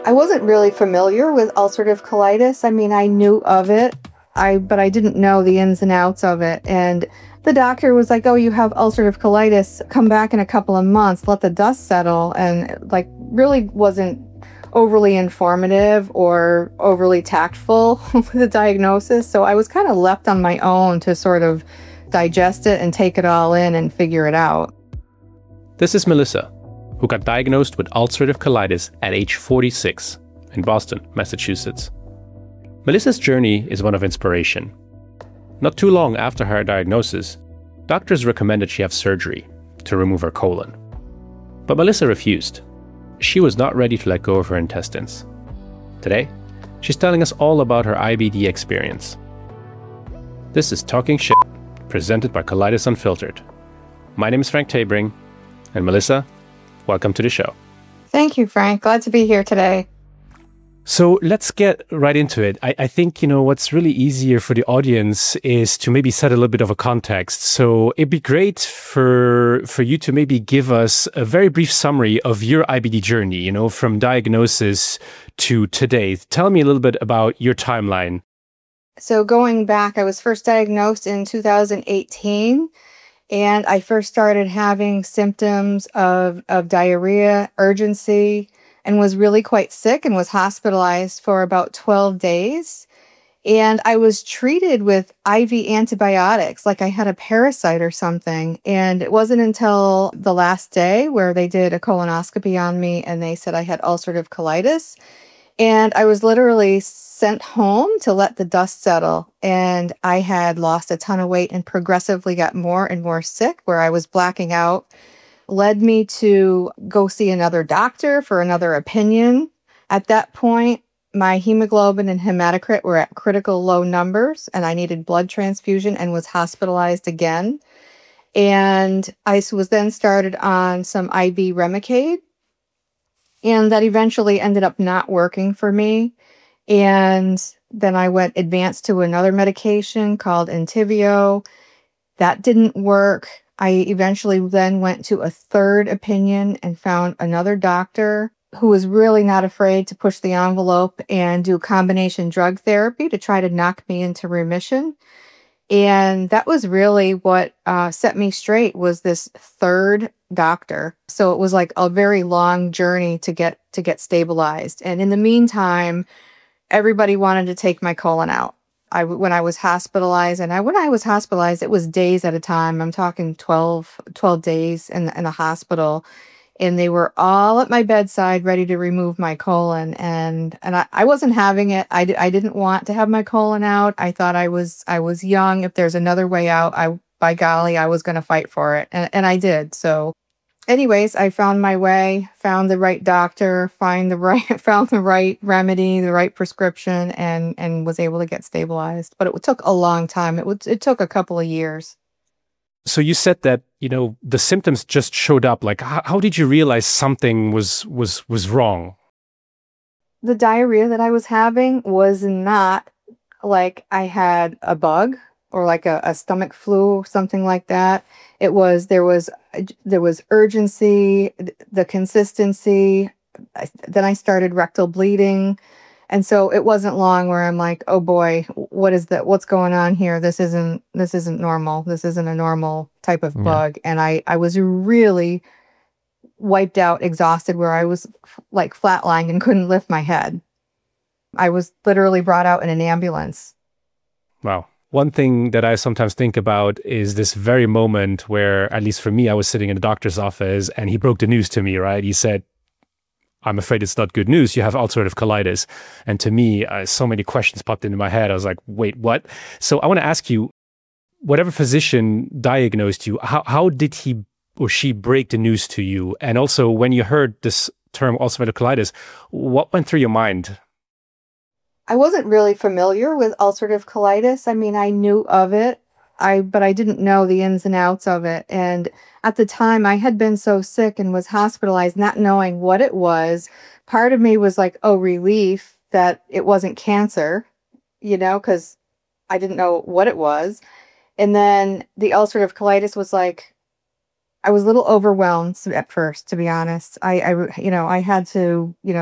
I wasn't really familiar with ulcerative colitis. I mean, I knew of it, but I didn't know the ins and outs of it. And the doctor was like, "Oh, you have ulcerative colitis. Come back in a couple of months. Let the dust settle." And like, really wasn't overly informative or overly tactful with the diagnosis. So I was kind of left on my own to sort of digest it and take it all in and figure it out. This is Melissa, who got diagnosed with ulcerative colitis at age 46 in Boston, Massachusetts. Melissa's journey is one of inspiration. Not too long after her diagnosis, doctors recommended she have surgery to remove her colon. But Melissa refused. She was not ready to let go of her intestines. Today, she's telling us all about her IBD experience. This is Talking Shit, presented by Colitis Unfiltered. My name is Frank Tabring, and Melissa, welcome to the show. Thank you, Frank. Glad to be here today. So let's get right into it. I think, what's really easier for the audience is to maybe set a little bit of a context. So it'd be great for you to maybe give us a very brief summary of your IBD journey, from diagnosis to today. Tell me a little bit about your timeline. So going back, I was first diagnosed in 2018. And I first started having symptoms of diarrhea, urgency, and was really quite sick and was hospitalized for about 12 days. And I was treated with IV antibiotics, like I had a parasite or something. And it wasn't until the last day where they did a colonoscopy on me and they said I had ulcerative colitis. And I was literally sent home to let the dust settle. And I had lost a ton of weight and progressively got more and more sick, where I was blacking out. Led me to go see another doctor for another opinion. At that point, my hemoglobin and hematocrit were at critical low numbers, and I needed blood transfusion and was hospitalized again. And I was then started on some IV Remicade, and that eventually ended up not working for me. And then I went advanced to another medication called Entyvio. That didn't work. I eventually then went to a third opinion and found another doctor who was really not afraid to push the envelope and do combination drug therapy to try to knock me into remission. And that was really what set me straight, was this third doctor. So it was like a very long journey to get stabilized. And in the meantime, everybody wanted to take my colon out. When I was hospitalized, it was days at a time. I'm talking 12 days in the hospital. And they were all at my bedside ready to remove my colon. And I wasn't having it. I didn't want to have my colon out. I thought I was young. If there's another way out, by golly, I was going to fight for it. And I did. So anyways, I found my way, found the right doctor, found the right remedy, the right prescription, and was able to get stabilized. But it took a long time. It took a couple of years. So you said that, the symptoms just showed up. Like, how did you realize something was wrong? The diarrhea that I was having was not like I had a bug or like a stomach flu or something like that. There was urgency, the consistency. Then I started rectal bleeding. And so it wasn't long where I'm like, oh boy, what is that? What's going on here? This isn't normal. This isn't a normal type of bug. And I was really wiped out, exhausted, where I was like flatlying and couldn't lift my head. I was literally brought out in an ambulance. Wow. One thing that I sometimes think about is this very moment where, at least for me, I was sitting in the doctor's office and he broke the news to me, right? He said, "I'm afraid it's not good news. You have ulcerative colitis." And to me, so many questions popped into my head. I was like, wait, what? So I want to ask you, whatever physician diagnosed you, how did he or she break the news to you? And also, when you heard this term ulcerative colitis, what went through your mind? I wasn't really familiar with ulcerative colitis. I mean, I knew of it, but I didn't know the ins and outs of it. And at the time, I had been so sick and was hospitalized, not knowing what it was. Part of me was like, oh, relief that it wasn't cancer, because I didn't know what it was. And then the ulcerative colitis was like, I was a little overwhelmed at first, to be honest. I had to,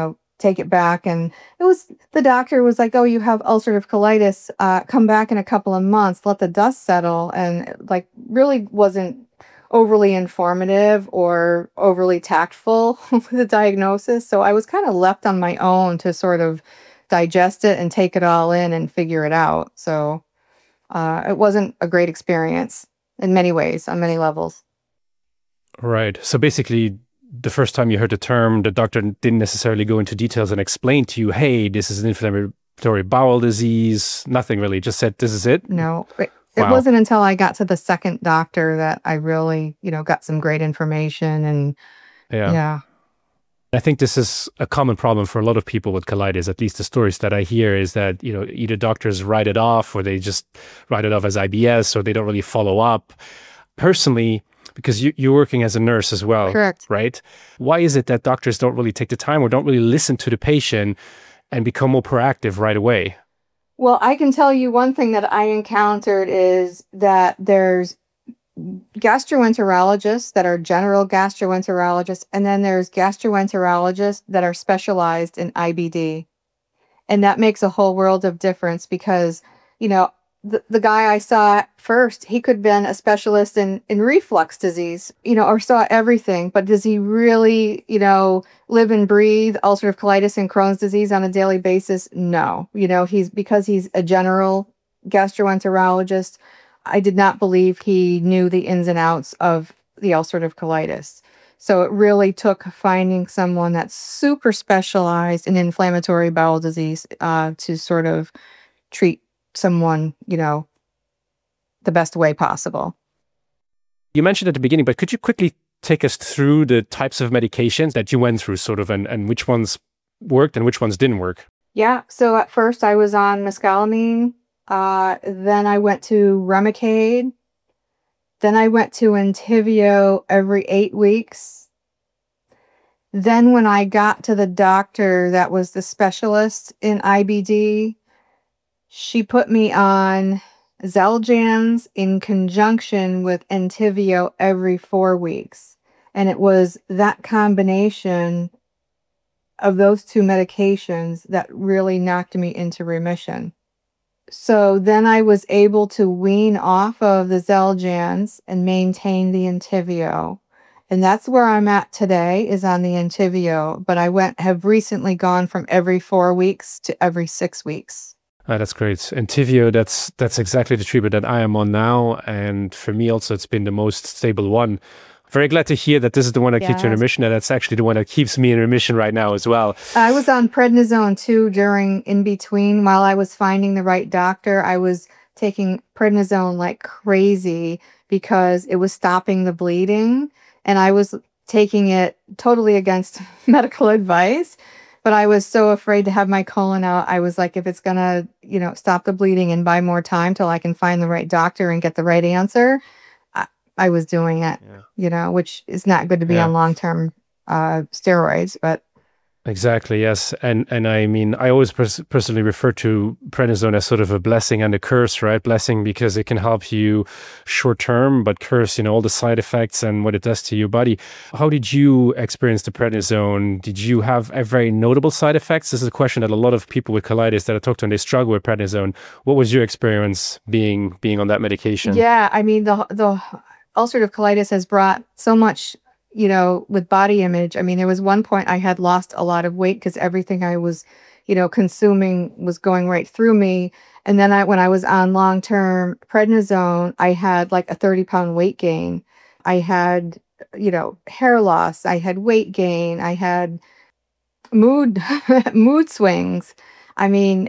take it back. And the doctor was like, oh, you have ulcerative colitis. Come back in a couple of months, let the dust settle. And like really wasn't overly informative or overly tactful with the diagnosis. So I was kind of left on my own to sort of digest it and take it all in and figure it out. So it wasn't a great experience in many ways, on many levels. Right. So basically, the first time you heard the term, the doctor didn't necessarily go into details and explain to you, hey, this is an inflammatory bowel disease. Nothing really. Just said, this is it. No, it wasn't until I got to the second doctor that I really, got some great information. And yeah. I think this is a common problem for a lot of people with colitis. At least the stories that I hear is that, either doctors write it off or they just write it off as IBS or they don't really follow up. Personally, because you're working as a nurse as well, correct, right? Why is it that doctors don't really take the time or don't really listen to the patient and become more proactive right away? Well, I can tell you one thing that I encountered is that there's gastroenterologists that are general gastroenterologists, and then there's gastroenterologists that are specialized in IBD. And that makes a whole world of difference because, the guy I saw first, he could have been a specialist in reflux disease, or saw everything. But does he really, live and breathe ulcerative colitis and Crohn's disease on a daily basis? No. Because he's a general gastroenterologist, I did not believe he knew the ins and outs of the ulcerative colitis. So it really took finding someone that's super specialized in inflammatory bowel disease to sort of treat someone, the best way possible. You mentioned at the beginning, but could you quickly take us through the types of medications that you went through sort of and which ones worked and which ones didn't work? Yeah. So at first I was on mescalamine. Then I went to Remicade. Then I went to Entyvio every 8 weeks. Then when I got to the doctor that was the specialist in IBD, she put me on Xeljanz in conjunction with Entyvio every 4 weeks. And it was that combination of those two medications that really knocked me into remission. So then I was able to wean off of the Xeljanz and maintain the Entyvio. And that's where I'm at today, is on the Entyvio. But I have recently gone from every 4 weeks to every 6 weeks. That's great. Entyvio, that's exactly the treatment that I am on now. And for me also, it's been the most stable one. Very glad to hear that this is the one that keeps you in remission, and that's actually the one that keeps me in remission right now as well. I was on prednisone too in between while I was finding the right doctor. I was taking prednisone like crazy because it was stopping the bleeding, and I was taking it totally against medical advice. But I was so afraid to have my colon out. I was like, if it's going to, stop the bleeding and buy more time till I can find the right doctor and get the right answer, I was doing it, which is not good to be on long-term steroids, but. Exactly, yes. And I mean, I always personally refer to prednisone as sort of a blessing and a curse, right? Blessing because it can help you short-term, but curse, all the side effects and what it does to your body. How did you experience the prednisone? Did you have a very notable side effects? This is a question that a lot of people with colitis that I talk to, and they struggle with prednisone. What was your experience being on that medication? Yeah, I mean, the ulcerative colitis has brought so much with body image. I mean, there was one point I had lost a lot of weight because everything I was, consuming was going right through me. And then when I was on long-term prednisone, I had like a 30-pound weight gain. I had, hair loss. I had weight gain. I had mood swings. I mean,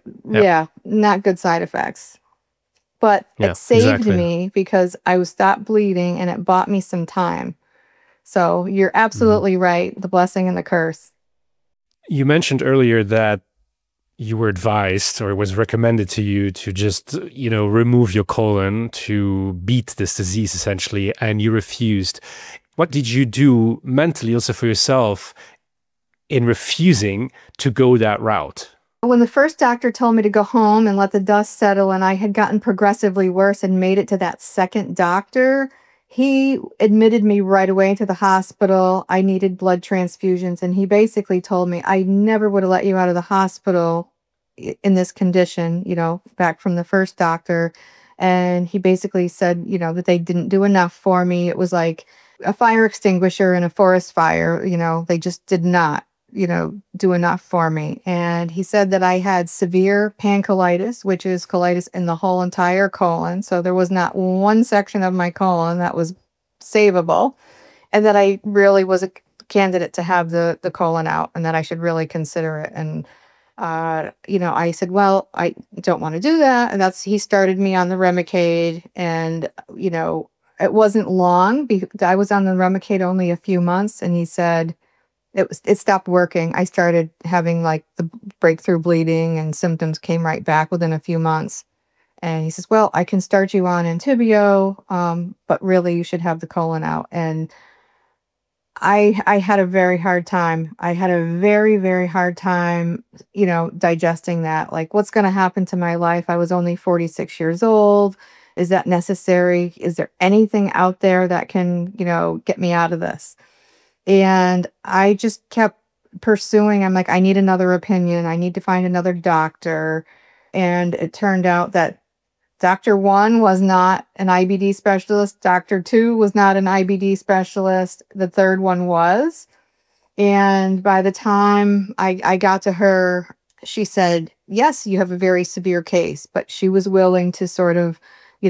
not good side effects. But it saved me because I was stopped bleeding and it bought me some time. So you're absolutely right. The blessing and the curse. You mentioned earlier that you were advised, or it was recommended to you, to just, remove your colon to beat this disease essentially, and you refused. What did you do mentally also for yourself in refusing to go that route? When the first doctor told me to go home and let the dust settle, and I had gotten progressively worse and made it to that second doctor, he admitted me right away to the hospital. I needed blood transfusions, and he basically told me, I never would have let you out of the hospital in this condition, back from the first doctor. And he basically said, that they didn't do enough for me. It was like a fire extinguisher in a forest fire. They just did not, do enough for me. And he said that I had severe pancolitis, which is colitis in the whole entire colon. So there was not one section of my colon that was savable, and that I really was a candidate to have the colon out, and that I should really consider it. And I said, well, I don't want to do that. And he started me on the Remicade. And, it wasn't long. I was on the Remicade only a few months. And he said it stopped working. I started having like the breakthrough bleeding, and symptoms came right back within a few months. And he says, well, I can start you on Entyvio, but really you should have the colon out. And I had a very hard time. I had a very, very hard time, digesting that. Like, what's going to happen to my life? I was only 46 years old. Is that necessary? Is there anything out there that can, get me out of this? And I just kept pursuing. I'm like, I need another opinion. I need to find another doctor. And it turned out that Dr. 1 was not an IBD specialist. Dr. 2 was not an IBD specialist. The third one was. And by the time I got to her, she said, yes, you have a very severe case, but she was willing to sort of,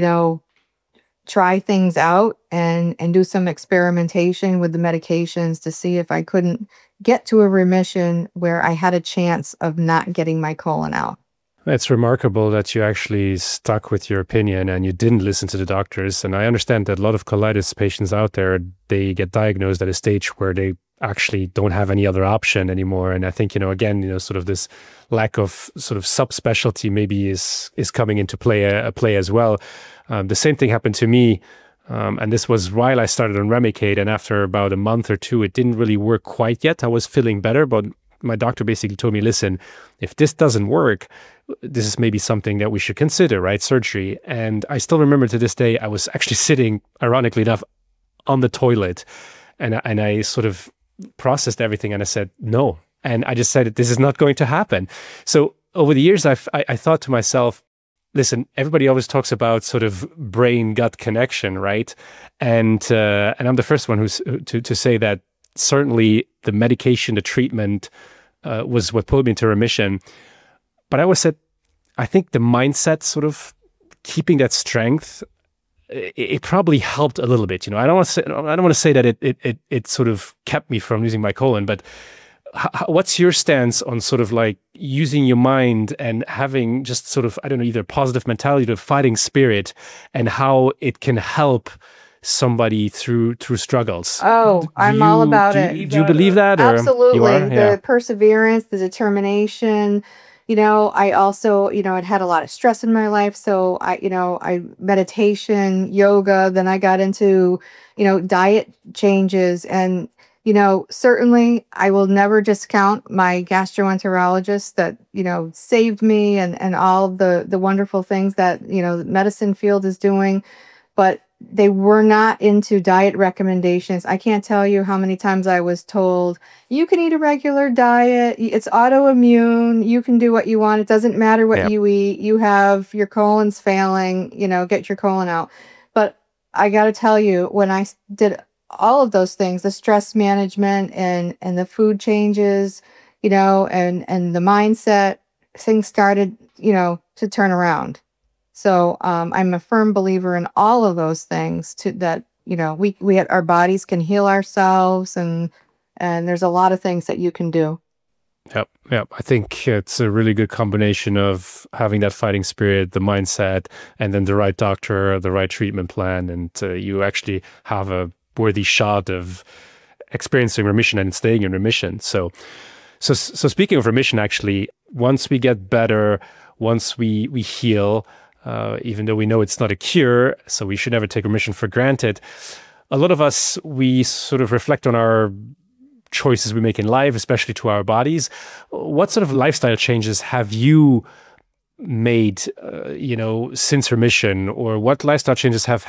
try things out and do some experimentation with the medications to see if I couldn't get to a remission where I had a chance of not getting my colon out. It's remarkable that you actually stuck with your opinion and you didn't listen to the doctors. And I understand that a lot of colitis patients out there, they get diagnosed at a stage where they actually don't have any other option anymore. And I think, again, sort of this lack of sort of subspecialty maybe is coming into play as well. The same thing happened to me. And this was while I started on Remicade. And after about a month or two, it didn't really work quite yet. I was feeling better, but my doctor basically told me, listen, if this doesn't work, this is maybe something that we should consider, right? Surgery. And I still remember to this day, I was actually sitting, ironically enough, on the toilet. And I sort of processed everything and I said, no. And I just said, this is not going to happen. So over the years, I thought to myself, listen, everybody always talks about sort of brain-gut connection, right? And I'm the first one to say that certainly the medication, the treatment was what pulled me into remission. But I always said, I think the mindset, sort of keeping that strength, it probably helped a little bit. I don't want to say that it sort of kept me from losing my colon. But what's your stance on sort of like using your mind and having just sort of, I don't know, either positive mentality or fighting spirit, and how it can help somebody through struggles? I'm all about it. Do you believe that? Absolutely. You are? Yeah. The perseverance, the determination. I also, had a lot of stress in my life. So I meditation, yoga, then I got into, diet changes. And, certainly I will never discount my gastroenterologist that, saved me, and all of the wonderful things that, the medicine field is doing. But they were not into diet recommendations. I can't tell you how many times I was told, you can eat a regular diet. It's autoimmune. You can do what you want. It doesn't matter what you eat. You have your colon's failing, get your colon out. But I got to tell you, when I did all of those things, the stress management and the food changes, and the mindset, things started, to turn around. So I'm a firm believer in all of those things, that we our bodies can heal ourselves, and there's a lot of things that you can do. Yep. I think it's a really good combination of having that fighting spirit, the mindset, and then the right doctor, the right treatment plan, and you actually have a worthy shot of experiencing remission and staying in remission. So speaking of remission, actually, once we get better, once we heal. Even though we know it's not a cure, so we should never take remission for granted. A lot of us, we sort of reflect on our choices we make in life, especially to our bodies. What sort of lifestyle changes have you made, since remission, or what lifestyle changes have helped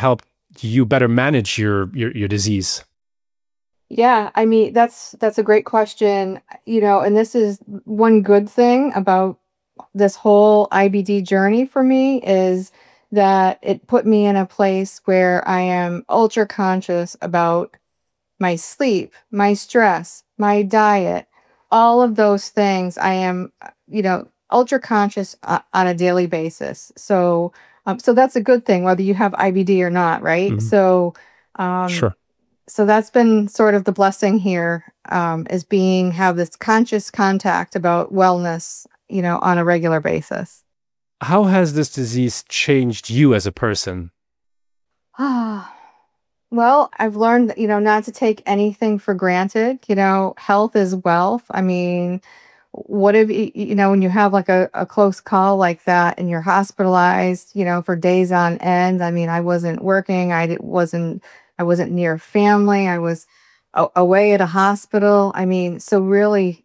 you better manage your disease? Yeah, I mean, that's a great question. And this is one good thing about this whole IBD journey for me is that it put me in a place where I am ultra conscious about my sleep, my stress, my diet, all of those things. I am, ultra conscious on a daily basis. So that's a good thing, whether you have IBD or not, right? Hmm. Um, Sure. so that's been sort of the blessing here, is have this conscious contact about wellness, on a regular basis. How has this disease changed you as a person? Ah, well, I've learned, not to take anything for granted. Health is wealth. I mean, what if, when you have like a close call like that and you're hospitalized, for days on end. I mean, I wasn't working. I wasn't near family. I was away at a hospital. I mean, so really,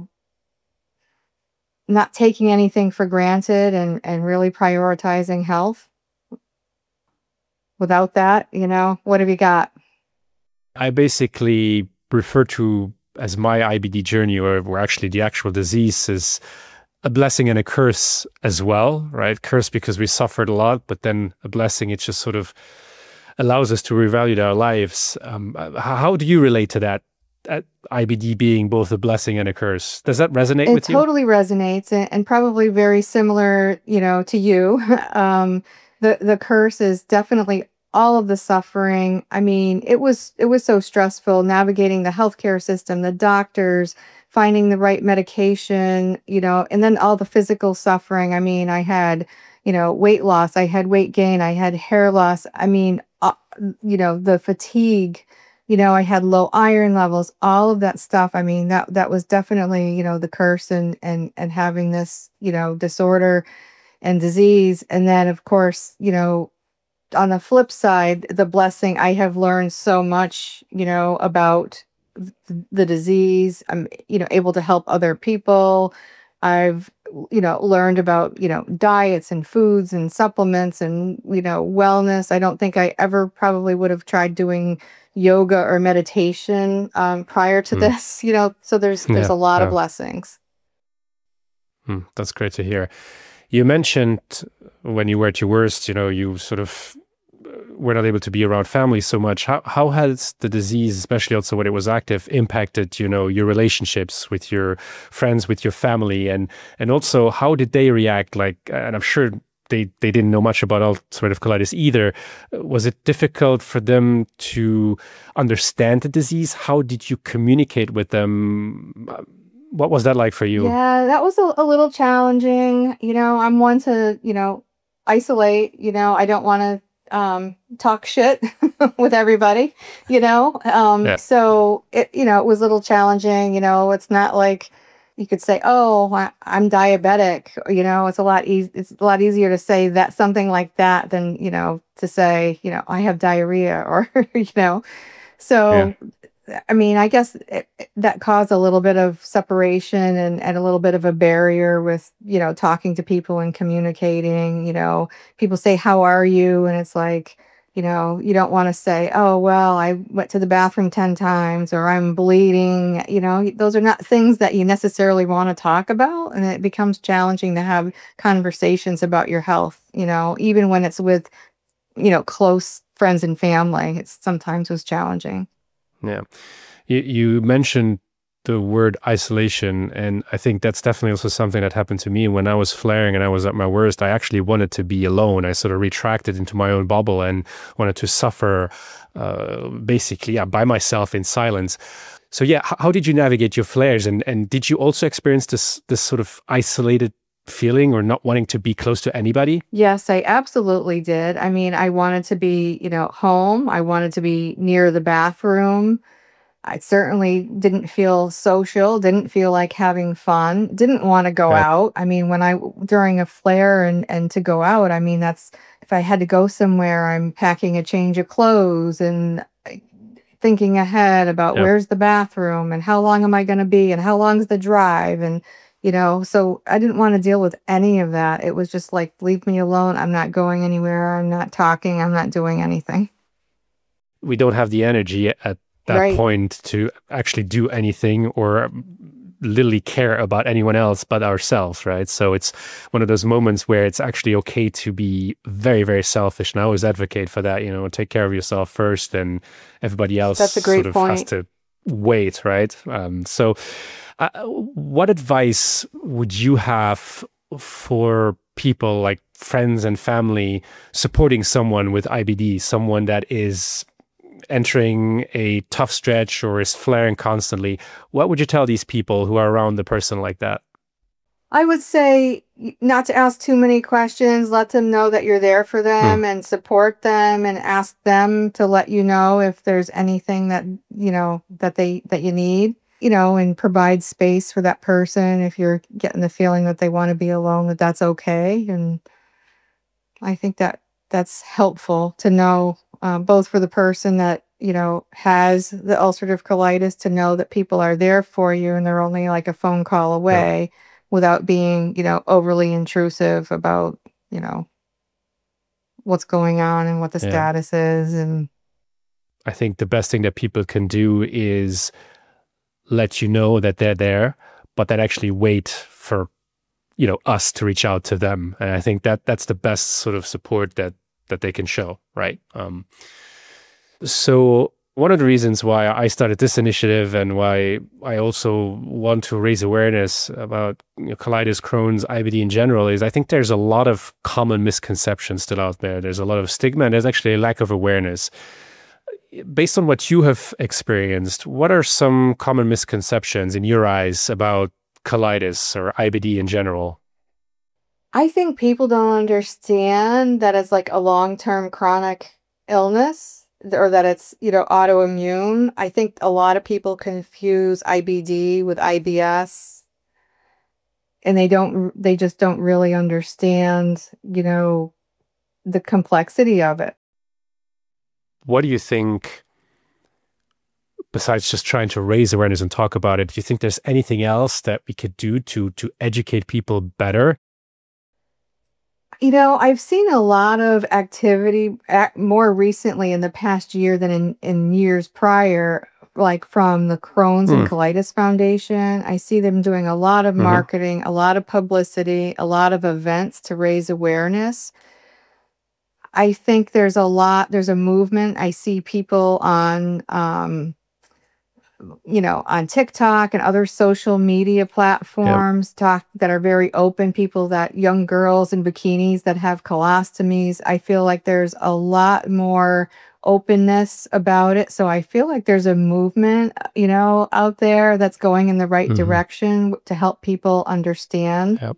not taking anything for granted and really prioritizing health. Without that, what have you got? I basically refer to as my IBD journey, or where actually the actual disease is a blessing and a curse as well, right? Curse because we suffered a lot, but then a blessing, it just sort of allows us to revalue our lives. How do you relate to that? IBD being both a blessing and a curse. Does that resonate It with you? totally resonates and probably very similar, to you. The curse is definitely all of the suffering. I mean, it was so stressful navigating the healthcare system, the doctors, finding the right medication, and then all the physical suffering. I mean, I had, weight loss, I had weight gain, I had hair loss. I mean, the fatigue, I had low iron levels, all of that stuff. I mean, that was definitely, the curse and having this, disorder and disease. And then of course, on the flip side, the blessing, I have learned so much, about the disease. I'm, able to help other people. I've, learned about, diets and foods and supplements and, wellness. I don't think I ever probably would have tried doing yoga or meditation prior to Hmm. this, so there's Yeah, a lot of yeah. blessings. That's great to hear. You mentioned when you were at your worst, you sort of were not able to be around family so much. How has the disease, especially also when it was active, impacted, your relationships with your friends, with your family, and also how did they react? Like, and I'm sure they didn't know much about ulcerative colitis either. Was it difficult for them to understand the disease? How did you communicate with them? What was that like for you? Yeah, that was a little challenging. I'm one to, isolate. I don't want to talk shit with everybody, Yeah, so it was a little challenging. It's not like you could say, "Oh, I'm diabetic." It's a lot easier to say that something like that than, to say, I have diarrhea or, yeah, so I mean, I guess that caused a little bit of separation and a little bit of a barrier with, talking to people and communicating. People say, "How are you?" And it's like, you don't want to say, "Oh, well, I went to the bathroom 10 times," or "I'm bleeding." Those are not things that you necessarily want to talk about. And it becomes challenging to have conversations about your health, even when it's with, close friends and family. It sometimes was challenging. yeah. You mentioned the word isolation, and I think that's definitely also something that happened to me when I was flaring and I was at my worst. I actually wanted to be alone. I sort of retracted into my own bubble and wanted to suffer, basically, yeah, by myself in silence. So yeah, how did you navigate your flares, and did you also experience this sort of isolated feeling or not wanting to be close to anybody? Yes, I absolutely did. I mean, I wanted to be, home. I wanted to be near the bathroom. I certainly didn't feel social, didn't feel like having fun, didn't want to go Yeah, out. I mean, during a flare and to go out, I mean, that's if I had to go somewhere, I'm packing a change of clothes and thinking ahead about yeah. where's the bathroom and how long am I going to be and how long's the drive. And, so I didn't want to deal with any of that. It was just like, leave me alone. I'm not going anywhere. I'm not talking. I'm not doing anything. we don't have the energy at that Right. point to actually do anything or literally care about anyone else but ourselves, right? So it's one of those moments where it's actually okay to be very, very selfish. And I always advocate for that, take care of yourself first, and everybody else That's a sort great of has point. to wait, right? So what advice would you have for people like friends and family supporting someone with IBD, someone that is entering a tough stretch or is flaring constantly? What would you tell these people who are around a person like that? I would say not to ask too many questions. Let them know that you're there for them and support them, and ask them to let you know if there's anything that, that you need, and provide space for that person. If you're getting the feeling that they want to be alone, that's okay. And I think that that's helpful to know, both for the person that, has the ulcerative colitis, to know that people are there for you and they're only like a phone call Yeah. away, without being, overly intrusive about, what's going on and what the Yeah. status is. And I think the best thing that people can do is let you know that they're there, but then actually wait for, us to reach out to them. And I think that that's the best sort of support that they can show, right? So one of the reasons why I started this initiative, and why I also want to raise awareness about colitis, Crohn's, IBD in general, is I think there's a lot of common misconceptions still out there. There's a lot of stigma, and there's actually a lack of awareness. Based on what you have experienced, what are some common misconceptions in your eyes about colitis or IBD in general? I think people don't understand that it's like a long-term chronic illness, or that it's, autoimmune. I think a lot of people confuse IBD with IBS, and they just don't really understand, the complexity of it. What do you think, besides just trying to raise awareness and talk about it, do you think there's anything else that we could do to educate people better? I've seen a lot of activity more recently in the past year than in years prior, like from the Crohn's and Colitis Foundation. I see them doing a lot of marketing, a lot of publicity, a lot of events to raise awareness. I think there's a movement. I see people on, on TikTok and other social media platforms that are very open, young girls in bikinis that have colostomies. I feel like there's a lot more openness about it. So I feel like there's a movement, out there that's going in the right direction to help people understand. Yep.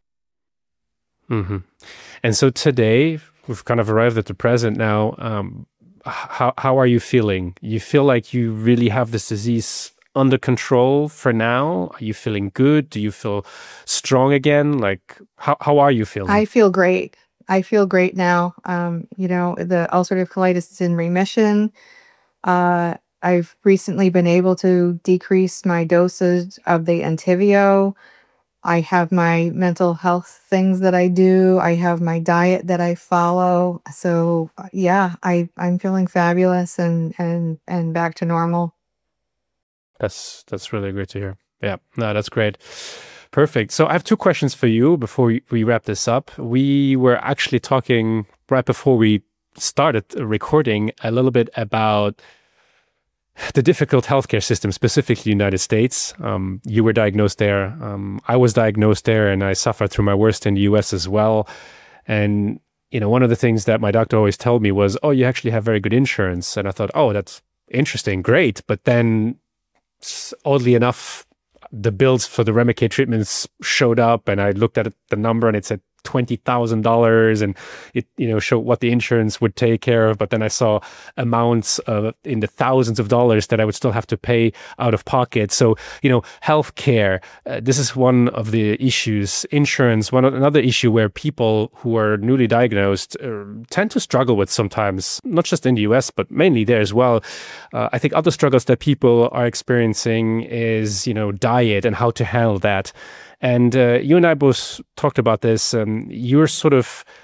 And so today, we've kind of arrived at the present now. How are you feeling? You feel like you really have this disease under control for now? Are you feeling good? Do you feel strong again? Like, how are you feeling? I feel great. I feel great now. The ulcerative colitis is in remission. I've recently been able to decrease my dosage of the Entyvio. I have my mental health things that I do. I have my diet that I follow. So yeah, I'm feeling fabulous and back to normal. That's really great to hear. Yeah, no, that's great. Perfect. So I have two questions for you before we wrap this up. We were actually talking right before we started recording a little bit about the difficult healthcare system, specifically the United States. You were diagnosed there. I was diagnosed there, and I suffered through my worst in the US as well. And, one of the things that my doctor always told me was, oh, you actually have very good insurance. And I thought, oh, that's interesting, great. But then, oddly enough, the bills for the Remicade treatments showed up, and I looked at the number and it said $20,000, and it showed what the insurance would take care of. But then I saw amounts in the thousands of dollars that I would still have to pay out of pocket. So healthcare, this is one of the issues. Insurance, another issue where people who are newly diagnosed tend to struggle with sometimes, not just in the US but mainly there as well. I think other struggles that people are experiencing is diet and how to handle that. And you and I both talked about this. You're sort of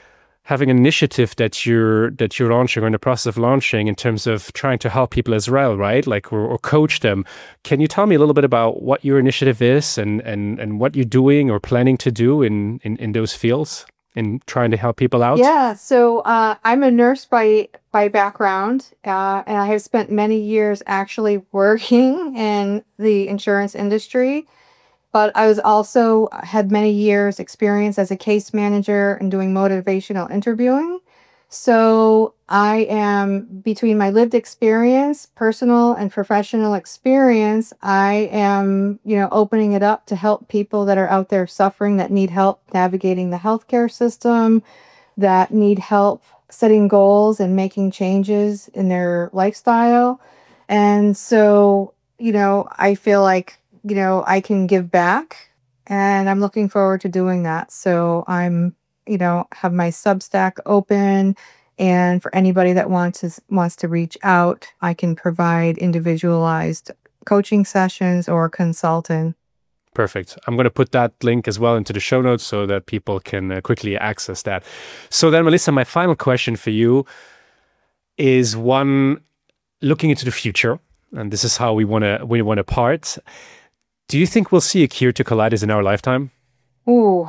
having an initiative that you're launching or in the process of launching in terms of trying to help people as well, right? Like or coach them. Can you tell me a little bit about what your initiative is and what you're doing or planning to do in those fields in trying to help people out? Yeah, so I'm a nurse by background, and I have spent many years actually working in the insurance industry. But I was also had many years experience as a case manager and doing motivational interviewing. So I am between my lived experience, personal and professional experience, I am, opening it up to help people that are out there suffering, that need help navigating the healthcare system, that need help setting goals and making changes in their lifestyle. And so, I feel like I can give back, and I'm looking forward to doing that. So I'm, have my Substack open, and for anybody that wants to reach out, I can provide individualized coaching sessions or consulting. Perfect. I'm going to put that link as well into the show notes so that people can quickly access that. So then, Melissa, my final question for you is one looking into the future, and this is how we want to part. Do you think we'll see a cure to colitis in our lifetime? Ooh,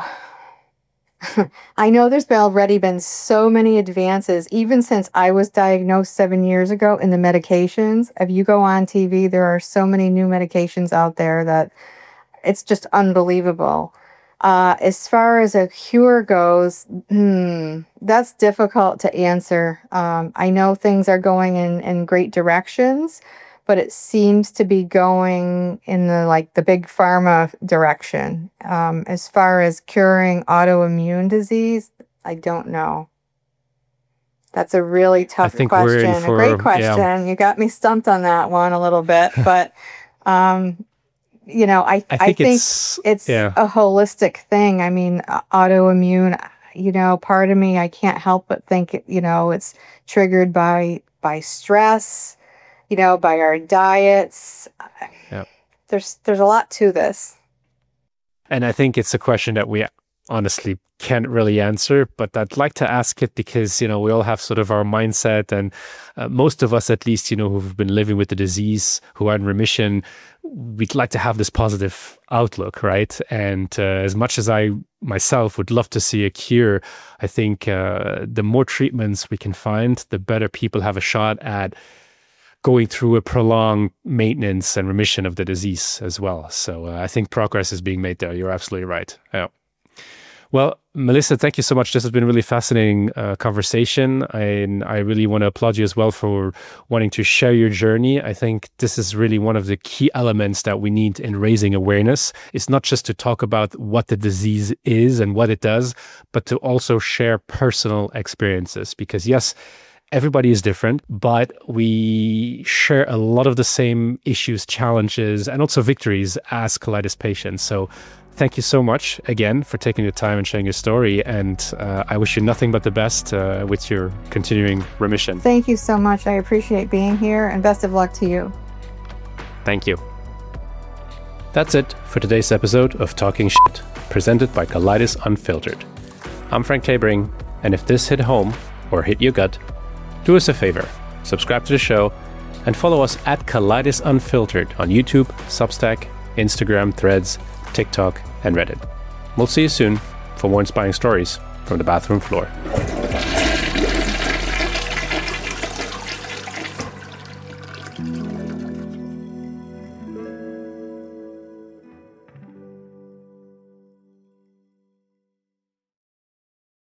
I know there's already been so many advances, even since I was diagnosed 7 years ago in the medications. If you go on TV, there are so many new medications out there that it's just unbelievable. As far as a cure goes, that's difficult to answer. I know things are going in great directions, but it seems to be going in the big pharma direction. As far as curing autoimmune disease, I don't know. That's a really tough question. A great question. Yeah. You got me stumped on that one a little bit, but I think it's a holistic thing. I mean, autoimmune, part of me, I can't help but think, it's triggered by stress, by our diets. Yep. There's a lot to this. And I think it's a question that we honestly can't really answer, but I'd like to ask it because, we all have sort of our mindset, and most of us, at least, who've been living with the disease, who are in remission, we'd like to have this positive outlook, right? And as much as I myself would love to see a cure, I think the more treatments we can find, the better people have a shot at going through a prolonged maintenance and remission of the disease as well. So I think progress is being made there. You're absolutely right. Yeah. Well, Melissa, thank you so much. This has been a really fascinating conversation. And I really want to applaud you as well for wanting to share your journey. I think this is really one of the key elements that we need in raising awareness. It's not just to talk about what the disease is and what it does, but to also share personal experiences. Because yes, everybody is different, but we share a lot of the same issues, challenges, and also victories as colitis patients. So thank you so much again for taking the time and sharing your story. And I wish you nothing but the best with your continuing remission. Thank you so much. I appreciate being here, and best of luck to you. Thank you. That's it for today's episode of Talking Shit, presented by Colitis Unfiltered. I'm Frank Tabering, and if this hit home or hit your gut, do us a favor, subscribe to the show, and follow us at Colitis Unfiltered on YouTube, Substack, Instagram, Threads, TikTok, and Reddit. We'll see you soon for more inspiring stories from the bathroom floor.